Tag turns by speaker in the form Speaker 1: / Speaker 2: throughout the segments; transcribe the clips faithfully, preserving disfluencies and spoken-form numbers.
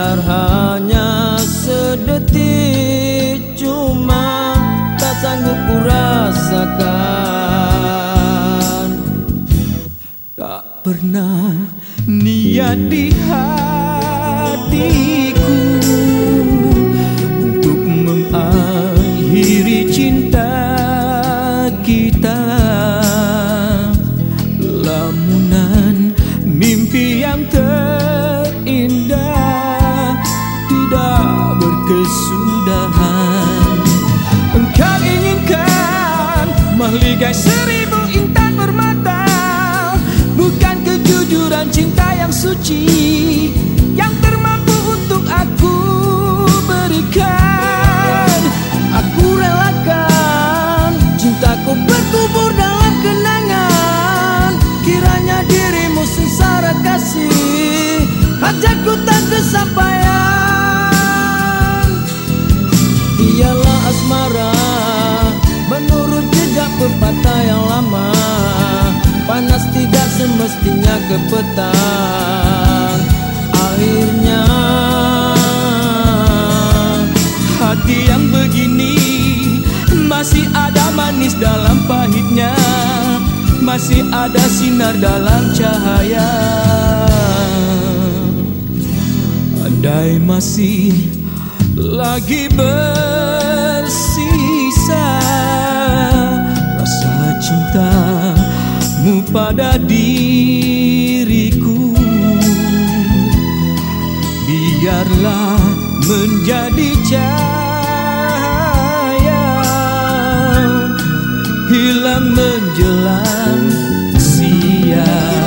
Speaker 1: Biar hanya sedetik, cuma tak sanggup ku rasakan. Tak pernah niat di hatiku untuk mengakhiri cinta kita. Lamunan mimpi yang terindah tidak berkesudahan. Engkau inginkan mahligai seribu intan bermata, bukan kejujuran cinta yang suci yang termampu untuk aku berikan. Aku relakan cintaku berkubur dalam kenangan, kiranya dirimu sengsara kasih, hajatku tak kesampaian. Ialah asmara menurut jejak pepatah yang lama, panas tidak semestinya ke petang. Akhirnya hati yang begini masih ada manis dalam pahitnya, masih ada sinar dalam cahaya. Andai masih lagi bersisa rasa cintamu pada diriku, biarlah menjadi cahaya hilang menjelang siang.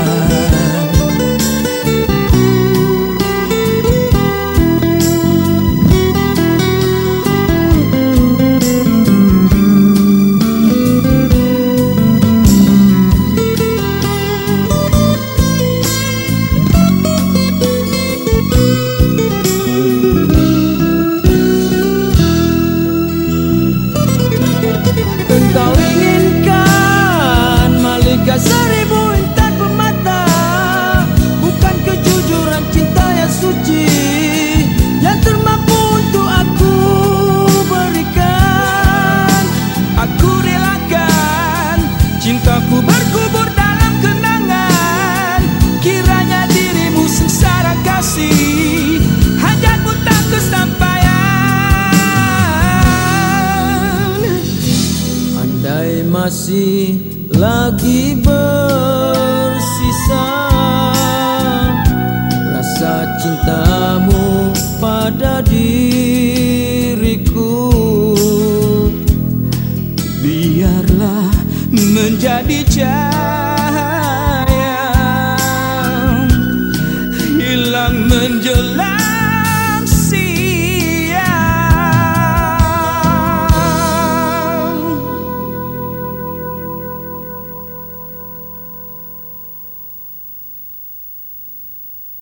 Speaker 1: Engkau inginkan malaikat seribu intan permata, bukan kejujuran cinta yang suci yang termampu untuk aku berikan. Aku relakan cintaku berkubur dalam kenangan, kiranya dirimu sengsara kasih, hajatmu tak kesampaian. Andai masih lagi bersisa rasa cintamu pada diriku, biarlah menjadi cahaya hilang menjelang